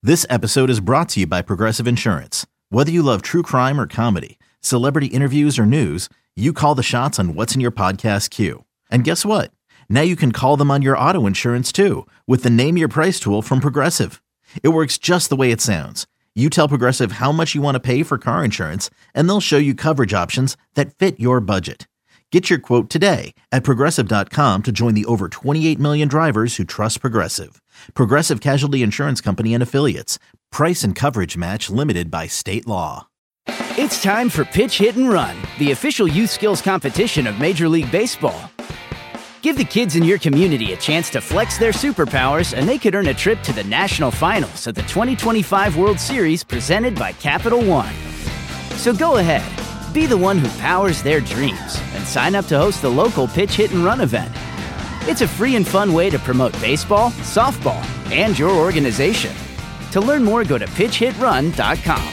This episode is brought to you by Progressive Insurance. Whether you love true crime or comedy, celebrity interviews or news, you call the shots on what's in your podcast queue. And guess what? Now you can call them on your auto insurance too with the Name Your Price tool from Progressive. It works just the way it sounds. You tell Progressive how much you want to pay for car insurance, and they'll show you coverage options that fit your budget. Get your quote today at Progressive.com to join the over 28 million drivers who trust Progressive. Progressive Casualty Insurance Company and Affiliates. Price and coverage match limited by state law. It's time for Pitch Hit and Run, the official youth skills competition of Major League Baseball. Give the kids in your community a chance to flex their superpowers, and they could earn a trip to the national finals of the 2025 World Series presented by Capital One. So go ahead, be the one who powers their dreams, and sign up to host the local Pitch Hit and Run event. It's a free and fun way to promote baseball, softball, and your organization. To learn more, go to pitchhitrun.com.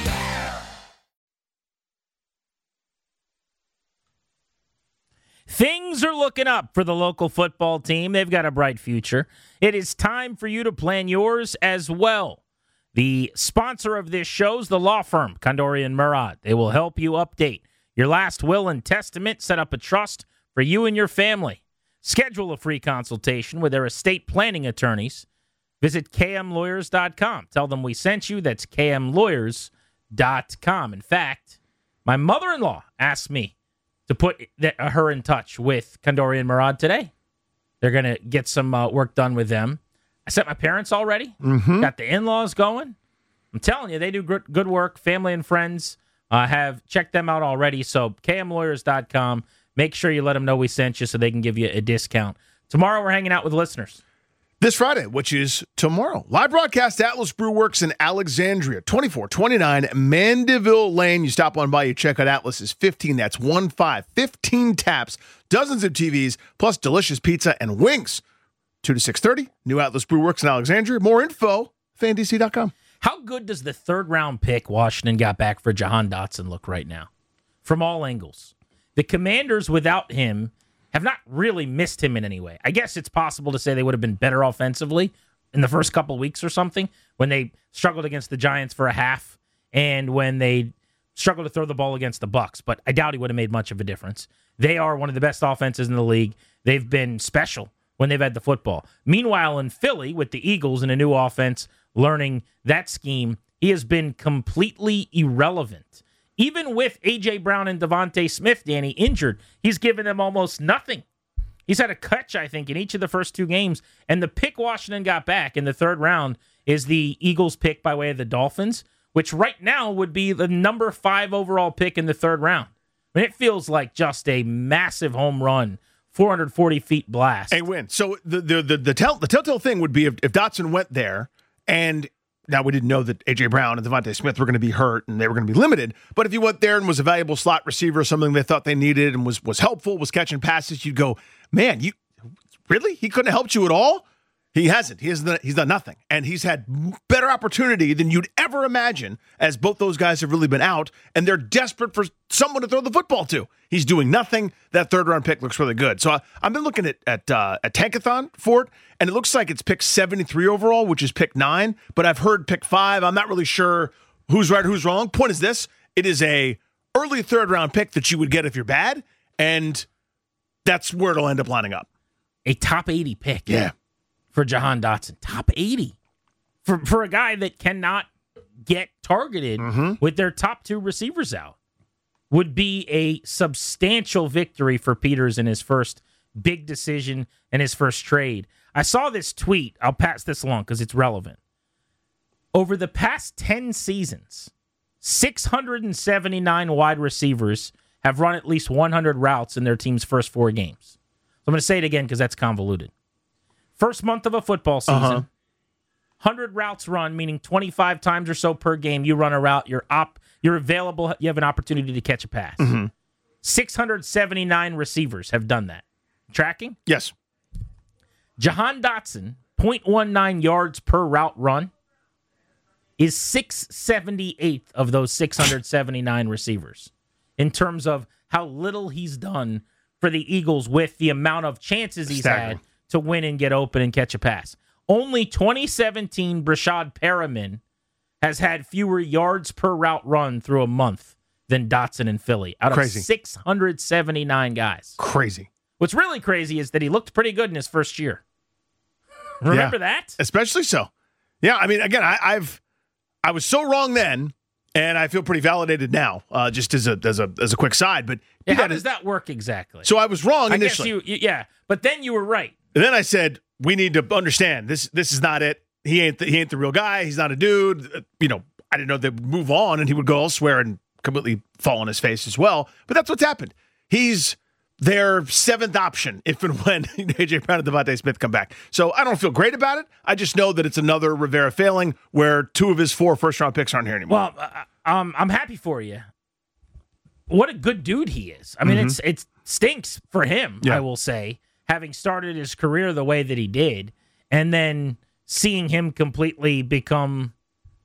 Things are looking up for the local football team. They've got a bright future. It is time for you to plan yours as well. The sponsor of this show is the law firm, Kondori and Murad. They will help you update your last will and testament, set up a trust for you and your family. Schedule a free consultation with their estate planning attorneys. Visit kmlawyers.com. Tell them we sent you. That's kmlawyers.com. In fact, my mother-in-law asked me to put her in touch with Kondori and Murad today. They're going to get some work done with them. I sent my parents already. Got the in-laws going. I'm telling you, they do good work. Family and friends have checked them out already. So kmlawyers.com. Make sure you let them know we sent you so they can give you a discount. Tomorrow we're hanging out with listeners. This Friday, which is tomorrow. Live broadcast Atlas Brew Works in Alexandria, 2429 Mandeville Lane. You stop on by, you check out Atlas's 15. That's 15 taps, dozens of TVs, plus delicious pizza and wings. 2 to 6:30, new Atlas Brew Works in Alexandria. More info, fandc.com. How good does the third-round pick Washington got back for Jahan Dotson look right now? From all angles. The Commanders, without him, have not really missed him in any way. I guess it's possible to say they would have been better offensively in the first couple weeks or something when they struggled against the Giants for a half and when they struggled to throw the ball against the Bucs, but I doubt he would have made much of a difference. They are one of the best offenses in the league. They've been special when they've had the football. Meanwhile, in Philly, with the Eagles and a new offense, learning that scheme, he has been completely irrelevant. Even with A.J. Brown and Devontae Smith, Danny, injured, he's given them almost nothing. He's had a catch, I think, in each of the first two games. And the pick Washington got back in the third round is the Eagles pick by way of the Dolphins, which right now would be the number 5 overall pick in the third round. I mean, it feels like just a massive home run, 440 feet blast. A win. So the telltale thing would be if Dotson went there, and now we didn't know that A.J. Brown and Devontae Smith were going to be hurt and they were going to be limited. But if he went there and was a valuable slot receiver, something they thought they needed, and was helpful, was catching passes, you'd go, man, you really? He couldn't have helped you at all? He hasn't. He's done nothing. And he's had better opportunity than you'd ever imagine, as both those guys have really been out, and they're desperate for someone to throw the football to. He's doing nothing. That third-round pick looks really good. So I've been looking at Tankathon for it, and it looks like it's pick 73 overall, which is pick 9, but I've heard pick 5. I'm not really sure who's right or who's wrong. Point is this. It is a early third-round pick that you would get if you're bad, and that's where it'll end up lining up. A top 80 pick. Yeah. For Jahan Dotson. Top 80. For a guy that cannot get targeted with their top 2 receivers out. Would be a substantial victory for Peters in his first big decision and his first trade. I saw this tweet. I'll pass this along because it's relevant. Over the past 10 seasons, 679 wide receivers have run at least 100 routes in their team's first 4 games. So I'm going to say it again because that's convoluted. First month of a football season, 100 routes run, meaning 25 times or so per game you run a route, you're available, you have an opportunity to catch a pass. 679 receivers have done that. Tracking? Yes. Jahan Dotson, 0.19 yards per route run, is 678th of those 679 receivers in terms of how little he's done for the Eagles with the amount of chances he's had to win and get open and catch a pass. Only 2017 Brashad Perriman has had fewer yards per route run through a month than Dotson in Philly out of 679 guys. Crazy. What's really crazy is that he looked pretty good in his first year. Remember that? Especially so. Yeah, I mean, again, I was so wrong then, and I feel pretty validated now. Just as a quick side, but how does that work exactly? So I was wrong initially. I guess but then you were right. And then I said we need to understand this is not it. He ain't the real guy. He's not a dude. I didn't know they'd move on and he would go elsewhere and completely fall on his face as well. But that's what's happened. He's their seventh option if and when A.J. Brown and Devontae Smith come back. So I don't feel great about it. I just know that it's another Rivera failing where 2 of his 4 first-round picks aren't here anymore. Well, I'm happy for you. What a good dude he is. I mean, it stinks for him, I will say, having started his career the way that he did, and then seeing him completely become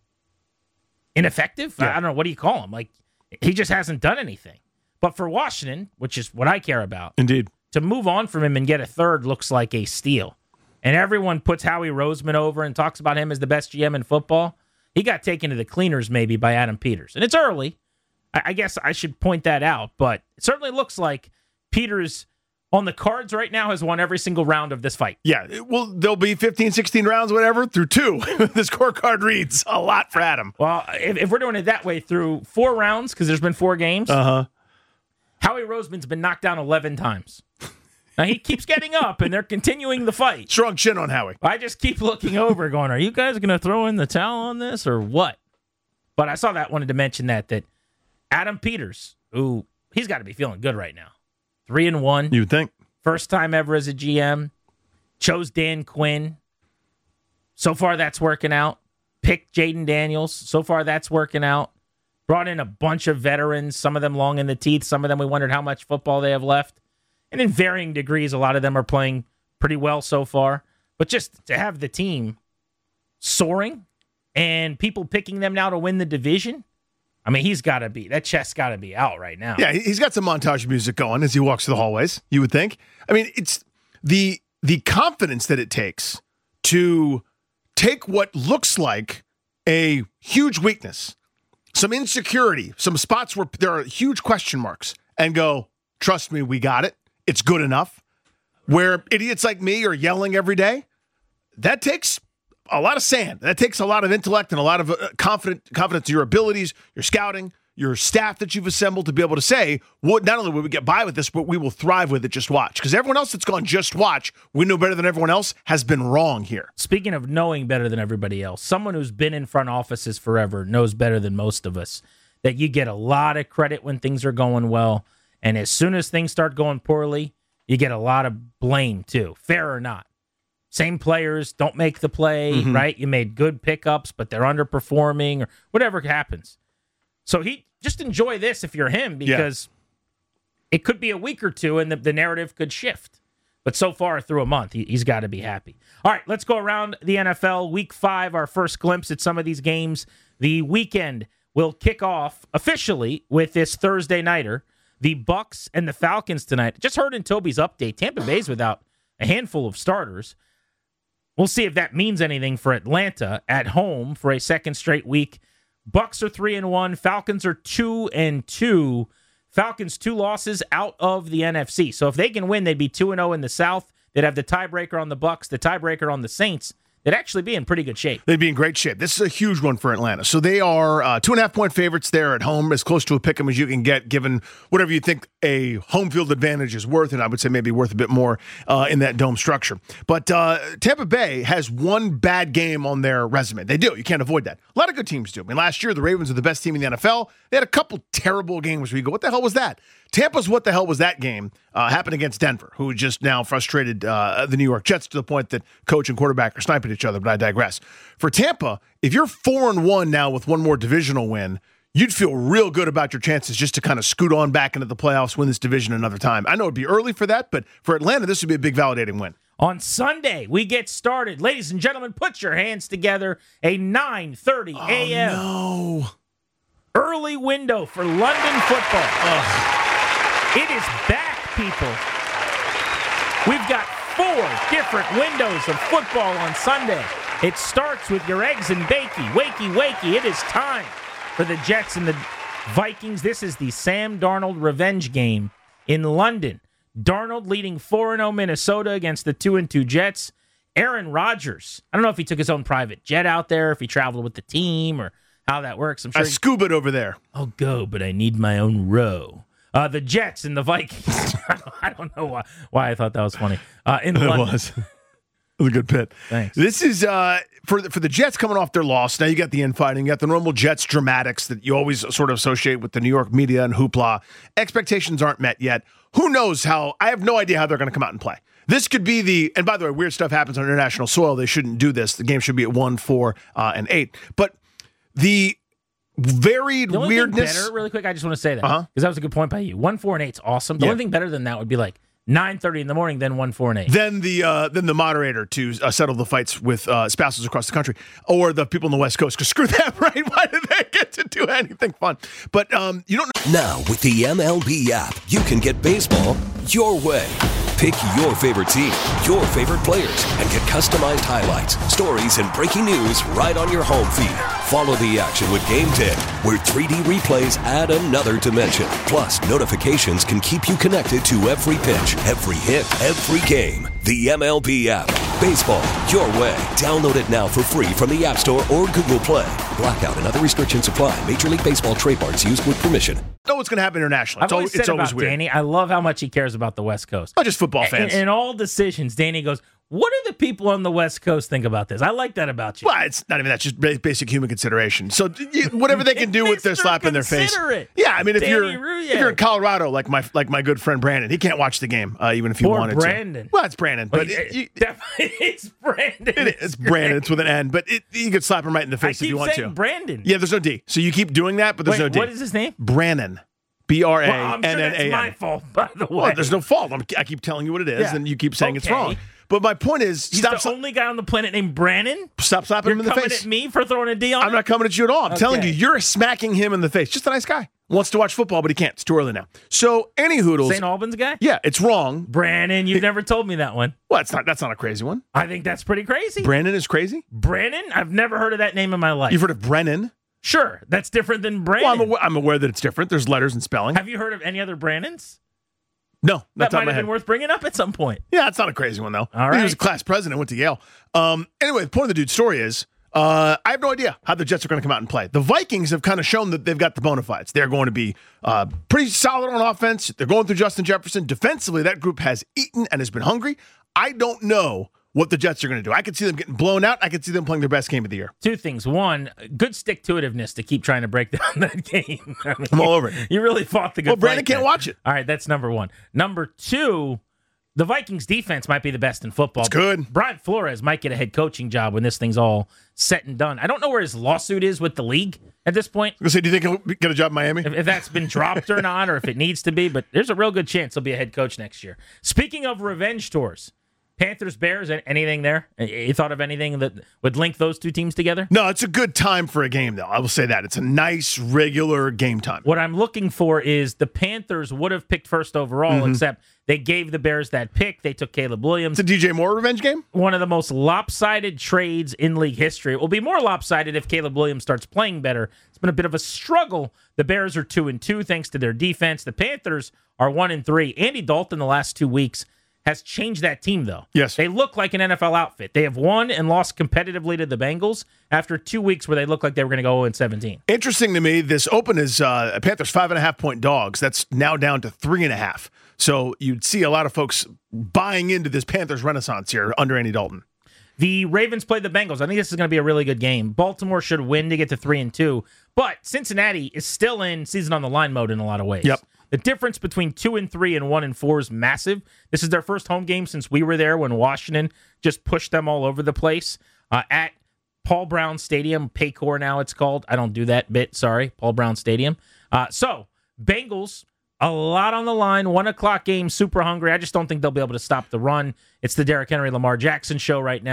ineffective. I don't know. What do you call him? Like, he just hasn't done anything. But for Washington, which is what I care about, indeed, to move on from him and get a third looks like a steal. And everyone puts Howie Roseman over and talks about him as the best GM in football. He got taken to the cleaners maybe by Adam Peters. And it's early. I guess I should point that out. But it certainly looks like Peters on the cards right now has won every single round of this fight. Yeah, well, there'll be 15, 16 rounds, whatever, through 2. The scorecard reads a lot for Adam. Well, if we're doing it that way, through 4 rounds, because there's been 4 games, Howie Roseman's been knocked down 11 times. Now, he keeps getting up, and they're continuing the fight. Strong chin on Howie. I just keep looking over going, are you guys going to throw in the towel on this or what? But I saw that, wanted to mention that Adam Peters, who he's got to be feeling good right now. 3-1. You would think. First time ever as a GM. Chose Dan Quinn. So far, that's working out. Picked Jaden Daniels. So far, that's working out. Brought in a bunch of veterans, some of them long in the teeth. Some of them we wondered how much football they have left. And in varying degrees, a lot of them are playing pretty well so far. But just to have the team soaring and people picking them now to win the division, I mean, that chest's got to be out right now. Yeah, he's got some montage music going as he walks through the hallways, you would think. I mean, it's the confidence that it takes to take what looks like a huge weakness, some insecurity, some spots where there are huge question marks, and go, trust me, we got it. It's good enough. Where idiots like me are yelling every day, that takes a lot of sand. That takes a lot of intellect and a lot of confidence in your abilities, your scouting, your staff that you've assembled to be able to say, well, not only will we get by with this, but we will thrive with it. Just watch. Because everyone else that's gone just watch, we know better than everyone else, has been wrong here. Speaking of knowing better than everybody else, someone who's been in front offices forever knows better than most of us that you get a lot of credit when things are going well. And as soon as things start going poorly, you get a lot of blame too, fair or not. Same players don't make the play, right? You made good pickups, but they're underperforming or whatever happens. So just enjoy this if you're him, because it could be a week or two and the narrative could shift. But so far through a month, he's got to be happy. All right, let's go around the NFL. Week 5, our first glimpse at some of these games. The weekend will kick off officially with this Thursday nighter. The Bucs and the Falcons tonight. Just heard in Toby's update, Tampa Bay's without a handful of starters. We'll see if that means anything for Atlanta at home for a second straight week. Bucs are 3-1. Falcons are 2-2. Falcons 2 losses out of the NFC. So if they can win, they'd be 2-0 in the South. They'd have the tiebreaker on the Bucs, the tiebreaker on the Saints. They'd actually be in pretty good shape. They'd be in great shape. This is a huge one for Atlanta. So they are 2.5-point favorites there at home, as close to a pick 'em as you can get, given whatever you think a home field advantage is worth, and I would say maybe worth a bit more in that dome structure. But Tampa Bay has one bad game on their resume. They do. You can't avoid that. A lot of good teams do. I mean, last year, the Ravens were the best team in the NFL. They had a couple terrible games where you go, what the hell was that? Tampa's what the hell was that game happened against Denver, who just now frustrated the New York Jets to the point that coach and quarterback are sniping each other, but I digress. For Tampa, if you're 4-1 now with one more divisional win, you'd feel real good about your chances just to kind of scoot on back into the playoffs, win this division another time. I know it'd be early for that, but for Atlanta, this would be a big validating win. On Sunday, we get started. Ladies and gentlemen, put your hands together. A 9:30 a.m. No. early window for London football. It is back, people. We've got 4 different windows of football on Sunday. It starts with your eggs and bakey. Wakey, wakey. It is time for the Jets and the Vikings. This is the Sam Darnold revenge game in London. Darnold leading 4-0 Minnesota against the 2-2 Jets. Aaron Rodgers. I don't know if he took his own private jet out there, if he traveled with the team, or how that works. I'm sure. I scuba over there. I'll go, but I need my own row. The Jets and the Vikings. I don't know why I thought that was funny. In London. It was. It was a good pit. Thanks. This is for the Jets coming off their loss. Now you got the infighting, you got the normal Jets dramatics that you always sort of associate with the New York media and hoopla. Expectations aren't met yet. Who knows how? I have no idea how they're going to come out and play. This could be and by the way, weird stuff happens on international soil. They shouldn't do this. The game should be at 1, 4, and 8. But the varied the only weirdness. Thing better, really quick, I just want to say that because that was a good point by you. 1, 4, and 8 is awesome. The only thing better than that would be like 9:30 in the morning, then 1, 4, and 8. Then the moderator to settle the fights with spouses across the country, or the people on the West Coast. Because screw them, right? Why do they get to do anything fun? But you don't know. Now with the MLB app, you can get baseball your way. Pick your favorite team, your favorite players, and get customized highlights, stories, and breaking news right on your home feed. Follow the action with Game Day, where 3D replays add another dimension. Plus, notifications can keep you connected to every pitch, every hit, every game. The MLB app. Baseball your way. Download it now for free from the App Store or Google Play. Blackout and other restrictions apply. Major League Baseball trademarks used with permission. Know what's going to happen internationally. I've always said about weird. Danny, I love how much he cares about the West Coast. Not just football fans. In all decisions, Danny goes, what do the people on the West Coast think about this? I like that about you. Well, it's not even that. Just basic human consideration. So whatever they can do with their slap in their face. Yeah, I mean, if you're in Colorado, like my good friend Brandon, he can't watch the game even if he wanted Brandon. to. Well, it's Brandon, but it's Brandon. It's Brandon. It's with an N, but you could slap him right in the face if you want to. Brandon. Yeah, there's no D. So you keep doing that, but there's no D. What is his name? Brannon. Brannan. Well, I'm sure that's my fault, by the way. Well, there's no fault. I keep telling you what it is, and you keep saying it's wrong. But my point is, he's the only guy on the planet named Brannon? Stop slapping him in the face. You're coming at me for throwing a D on him? I'm not coming at you at all. I'm telling you, you're smacking him in the face. Just a nice guy. Wants to watch football, but he can't. It's too early now. So, any hoodles. St. Albans guy? Yeah, it's wrong. Brannon, you've never told me that one. Well, that's not a crazy one. I think that's pretty crazy. Brannon is crazy? Brannon? I've never heard of that name in my life. You've heard of Brennan? Sure, that's different than Brandon. Well, I'm aware that it's different. There's letters and spelling. Have you heard of any other Brannons? No, that might have been worth bringing up at some point. Yeah, it's not a crazy one, though. All right. He was a class president, went to Yale. Anyway, the point of the dude's story is I have no idea how the Jets are going to come out and play. The Vikings have kind of shown that they've got the bona fides. They're going to be pretty solid on offense. They're going through Justin Jefferson. Defensively, that group has eaten and has been hungry. I don't know what the Jets are going to do. I could see them getting blown out. I could see them playing their best game of the year. Two things. One, good stick-to-itiveness to keep trying to break down that game. I'm all over it. You really fought the good fight. Well, Brandon can't watch it. All right, that's number one. Number two, the Vikings defense might be the best in football. It's good. Brian Flores might get a head coaching job when this thing's all set and done. I don't know where his lawsuit is with the league at this point. I was going to say, do you think he'll get a job in Miami? If that's been dropped or not, or if it needs to be, but there's a real good chance he'll be a head coach next year. Speaking of revenge tours, Panthers, Bears, anything there? You thought of anything that would link those two teams together? No, it's a good time for a game, though. I will say that. It's a nice, regular game time. What I'm looking for is the Panthers would have picked first overall, except they gave the Bears that pick. They took Caleb Williams. It's a DJ Moore revenge game? One of the most lopsided trades in league history. It will be more lopsided if Caleb Williams starts playing better. It's been a bit of a struggle. The Bears are 2-2 thanks to their defense. The Panthers are 1-3. Andy Dalton the last 2 weeks has changed that team, though. Yes. They look like an NFL outfit. They have won and lost competitively to the Bengals after 2 weeks where they looked like they were going to go 0-17. Interesting to me, this open is Panthers 5.5-point dogs. That's now down to 3.5. So you'd see a lot of folks buying into this Panthers renaissance here under Andy Dalton. The Ravens played the Bengals. I think this is going to be a really good game. Baltimore should win to get to 3-2, but Cincinnati is still in season on the line mode in a lot of ways. Yep. The difference between 2-3 and 1-4 is massive. This is their first home game since we were there when Washington just pushed them all over the place at Paul Brown Stadium. Paycor now it's called. I don't do that bit. Sorry, Paul Brown Stadium. So Bengals, a lot on the line. 1 o'clock game, super hungry. I just don't think they'll be able to stop the run. It's the Derrick Henry, Lamar Jackson show right now.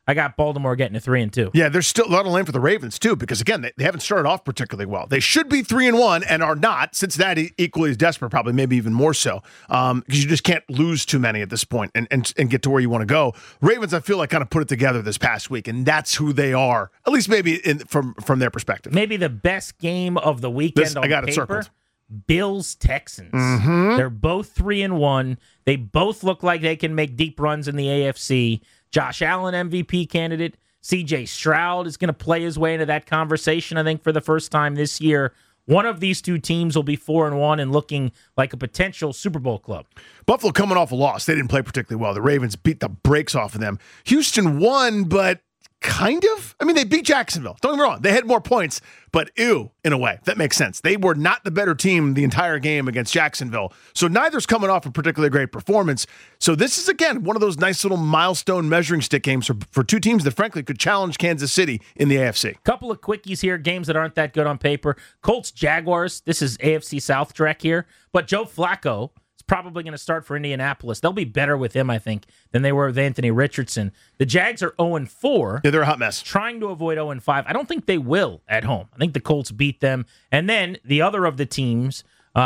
I got Baltimore getting to 3-2. Yeah, there's still a lot of lane for the Ravens, too, because, again, they haven't started off particularly well. They should be 3-1 and are not. Cincinnati equally as desperate, probably, maybe even more so, because you just can't lose too many at this point and get to where you want to go. Ravens, I feel like, kind of put it together this past week, and that's who they are, at least maybe from their perspective. Maybe the best game of the weekend on I got it paper. circled. Bills-Texans. They're both 3-1. They both look like they can make deep runs in the AFC. Josh Allen, MVP candidate. C.J. Stroud is going to play his way into that conversation, I think, for the first time this year. One of these two teams will be 4-1 and looking like a potential Super Bowl club. Buffalo coming off a loss. They didn't play particularly well. The Ravens beat the brakes off of them. Houston won, but kind of. I mean, they beat Jacksonville. Don't get me wrong. They had more points, but in a way. That makes sense. They were not the better team the entire game against Jacksonville. So neither's coming off a particularly great performance. So this is, again, one of those nice little milestone measuring stick games for two teams that, frankly, could challenge Kansas City in the AFC. Couple of quickies here, games that aren't that good on paper. Colts-Jaguars. This is AFC South Trek here. But Joe Flacco is probably going to start for Indianapolis. They'll be better with him, I think, than they were with Anthony Richardson. The Jags are 0-4. Yeah, they're a hot mess. Trying to avoid 0-5. I don't think they will at home. I think the Colts beat them. And then the other of the teams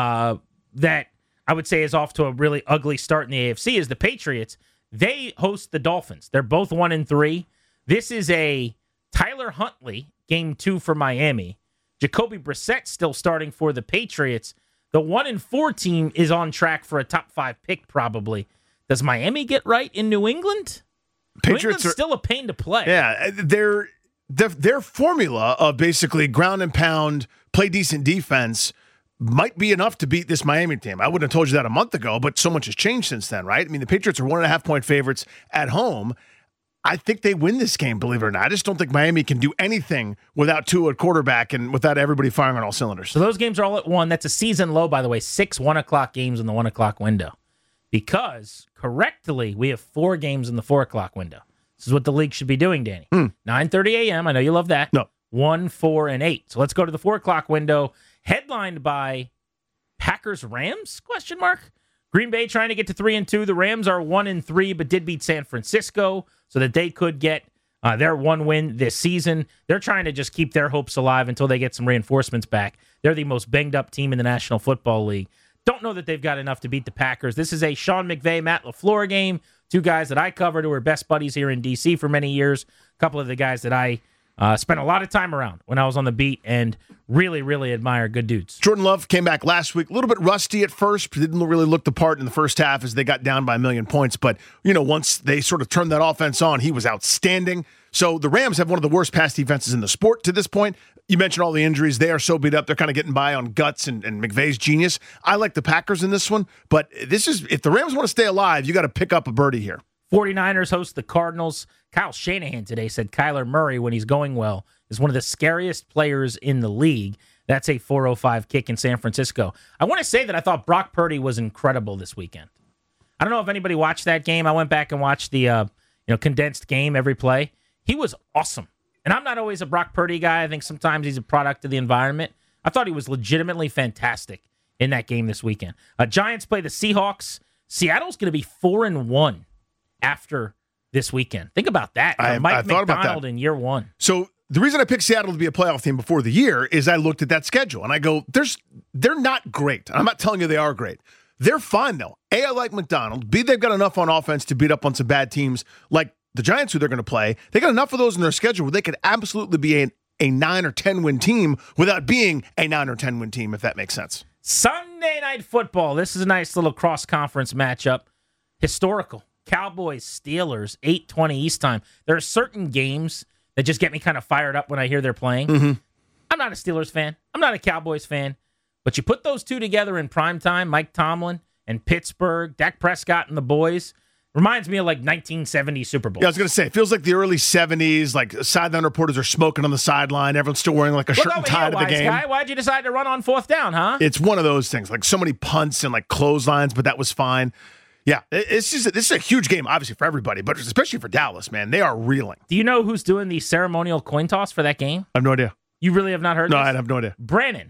that I would say is off to a really ugly start in the AFC is the Patriots. They host the Dolphins. They're both 1-3. This is a Tyler Huntley game 2 for Miami. Jacoby Brissett still starting for the Patriots. The 1-4 team is on track for a top 5 pick, probably. Does Miami get right in New England? Patriots New England's still a pain to play. Yeah, their formula of basically ground and pound, play decent defense might be enough to beat this Miami team. I wouldn't have told you that a month ago, but so much has changed since then, right? I mean, the Patriots are 1.5-point favorites at home. I think they win this game, believe it or not. I just don't think Miami can do anything without Tua at quarterback and without everybody firing on all cylinders. So those games are all at 1. That's a season low, by the way. 6 1 o'clock games in the 1 o'clock window. Because, correctly, we have 4 games in the 4 o'clock window. This is what the league should be doing, Danny. 9:30 a.m. I know you love that. No. 1, 4, and 8. So let's go to the 4 o'clock window, headlined by Packers-Rams, ? Green Bay trying to get to 3-2. The Rams are 1-3, but did beat San Francisco so that they could get their one win this season. They're trying to just keep their hopes alive until they get some reinforcements back. They're the most banged-up team in the National Football League. Don't know that they've got enough to beat the Packers. This is a Sean McVay, Matt LaFleur game. 2 guys that I covered who were best buddies here in D.C. for many years. A couple of the guys that I spent a lot of time around when I was on the beat and really, really admire. Good dudes. Jordan Love came back last week, a little bit rusty at first, didn't really look the part in the first half as they got down by 1 million points. But, once they sort of turned that offense on, he was outstanding. So the Rams have one of the worst pass defenses in the sport to this point. You mentioned all the injuries. They are so beat up. They're kind of getting by on guts and McVay's genius. I like the Packers in this one, but if the Rams want to stay alive, you got to pick up a birdie here. 49ers host the Cardinals. Kyle Shanahan today said Kyler Murray, when he's going well, is one of the scariest players in the league. That's a 405 kick in San Francisco. I want to say that I thought Brock Purdy was incredible this weekend. I don't know if anybody watched that game. I went back and watched the condensed game every play. He was awesome. And I'm not always a Brock Purdy guy. I think sometimes he's a product of the environment. I thought he was legitimately fantastic in that game this weekend. Giants play the Seahawks. Seattle's going to be 4-1 after this weekend. Think about that. Mike McDonald in year 1. So the reason I picked Seattle to be a playoff team before the year is I looked at that schedule and I go, they're not great. I'm not telling you they are great. They're fine, though. A, I like McDonald. B, they've got enough on offense to beat up on some bad teams like the Giants, who they're going to play. They got enough of those in their schedule where they could absolutely be a 9 or 10 win team without being a 9 or 10 win team, if that makes sense. Sunday Night Football. This is a nice little cross-conference matchup. Historical. Cowboys-Steelers, 8:20 East time. There are certain games that just get me kind of fired up when I hear they're playing. I'm not a Steelers fan. I'm not a Cowboys fan. But you put those two together in primetime, Mike Tomlin and Pittsburgh, Dak Prescott and the boys, reminds me of like 1970 Super Bowl. Yeah, I was going to say, it feels like the early 70s, like sideline reporters are smoking on the sideline. Everyone's still wearing like a shirt and tie to the game. Guy. Why'd you decide to run on 4th down, huh? It's one of those things, like so many punts and like clotheslines, but that was fine. Yeah, this is a huge game, obviously, for everybody, but especially for Dallas, man. They are reeling. Do you know who's doing the ceremonial coin toss for that game? I have no idea. You really have not heard No, this? I have no idea. Brannon.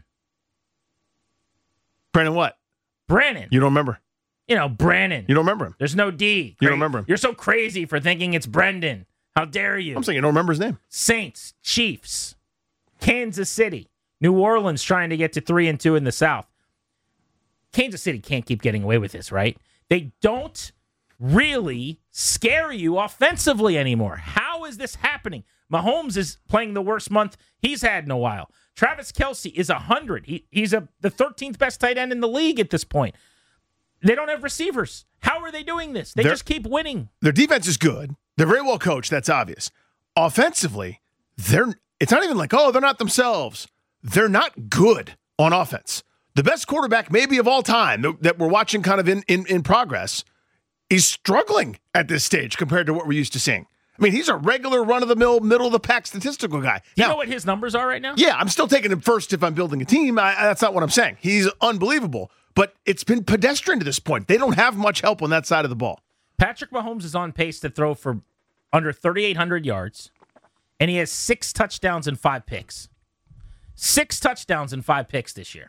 Brannon what? Brannon. You don't remember? Brannon. You don't remember him? There's no D. You don't remember him? You're so crazy for thinking it's Brendan. How dare you? I'm saying you don't remember his name. Saints, Chiefs, Kansas City, New Orleans trying to get to 3-2 in the South. Kansas City can't keep getting away with this, right? They don't really scare you offensively anymore. How is this happening? Mahomes is playing the worst month he's had in a while. Travis Kelce is 100. He's the 13th best tight end in the league at this point. They don't have receivers. How are they doing this? They just keep winning. Their defense is good. They're very well coached. That's obvious. Offensively, it's not even like, oh, they're not themselves. They're not good on offense. The best quarterback maybe of all time that we're watching kind of in progress is struggling at this stage compared to what we're used to seeing. I mean, he's a regular run-of-the-mill, middle-of-the-pack statistical guy. You know what his numbers are right now? Yeah, I'm still taking him first if I'm building a team. That's not what I'm saying. He's unbelievable. But it's been pedestrian to this point. They don't have much help on that side of the ball. Patrick Mahomes is on pace to throw for under 3,800 yards, and he has 6 touchdowns and 5 picks. 6 touchdowns and 5 picks this year.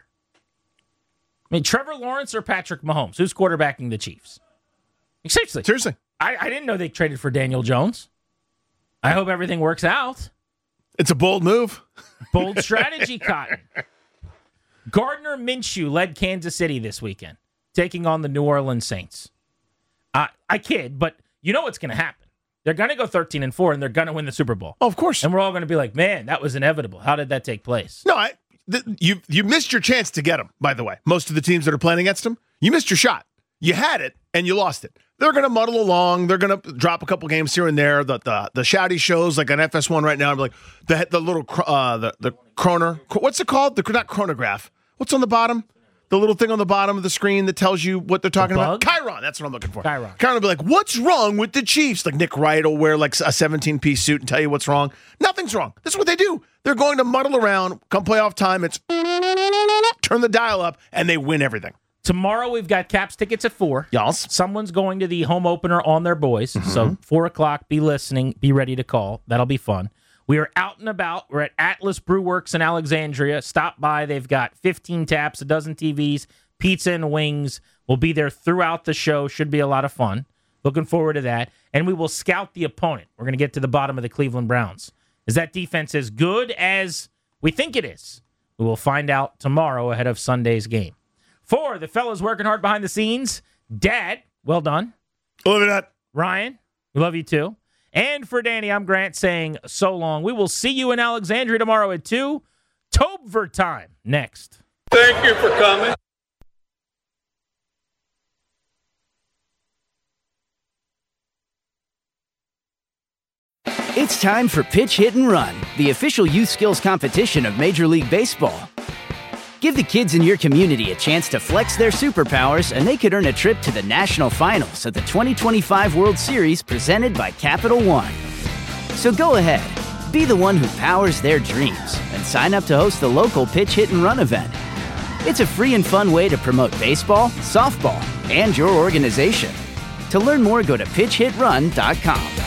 I mean, Trevor Lawrence or Patrick Mahomes? Who's quarterbacking the Chiefs? Seriously. I didn't know they traded for Daniel Jones. I hope everything works out. It's a bold move. Bold strategy, Cotton. Gardner Minshew led Kansas City this weekend, taking on the New Orleans Saints. I kid, but you know what's going to happen. They're going to go 13-4, and they're going to win the Super Bowl. Oh, of course. And we're all going to be like, man, that was inevitable. How did that take place? No, you missed your chance to get them, by the way. Most of the teams that are playing against them, you missed your shot. You had it, and you lost it. They're going to muddle along. They're going to drop a couple games here and there. The shouty shows, like on FS1 right now, like the little the chroner. What's it called? Not chronograph. What's on the bottom? The little thing on the bottom of the screen that tells you what they're talking about? Chiron. That's what I'm looking for. Chiron will be like, what's wrong with the Chiefs? Like Nick Wright will wear like a 17-piece suit and tell you what's wrong. Nothing's wrong. This is what they do. They're going to muddle around. Come playoff time, it's turn the dial up, and they win everything. Tomorrow we've got Caps tickets at 4. Yes. Someone's going to the home opener on their boys. Mm-hmm. So 4 o'clock, be listening, be ready to call. That'll be fun. We are out and about. We're at Atlas Brew Works in Alexandria. Stop by. They've got 15 taps, a dozen TVs, pizza and wings. We'll be there throughout the show. Should be a lot of fun. Looking forward to that. And we will scout the opponent. We're going to get to the bottom of the Cleveland Browns. Is that defense as good as we think it is? We will find out tomorrow ahead of Sunday's game. For the fellas working hard behind the scenes, Dad, well done. Love that. Ryan, we love you too. And for Danny, I'm Grant saying so long. We will see you in Alexandria tomorrow at 2. Tobver time next. Thank you for coming. It's time for Pitch, Hit, and Run, the official youth skills competition of Major League Baseball. Give the kids in your community a chance to flex their superpowers, and they could earn a trip to the national finals at the 2025 World Series presented by Capital One. So go ahead, be the one who powers their dreams, and sign up to host the local Pitch, Hit, and Run event. It's a free and fun way to promote baseball, softball, and your organization. To learn more, go to pitchhitrun.com.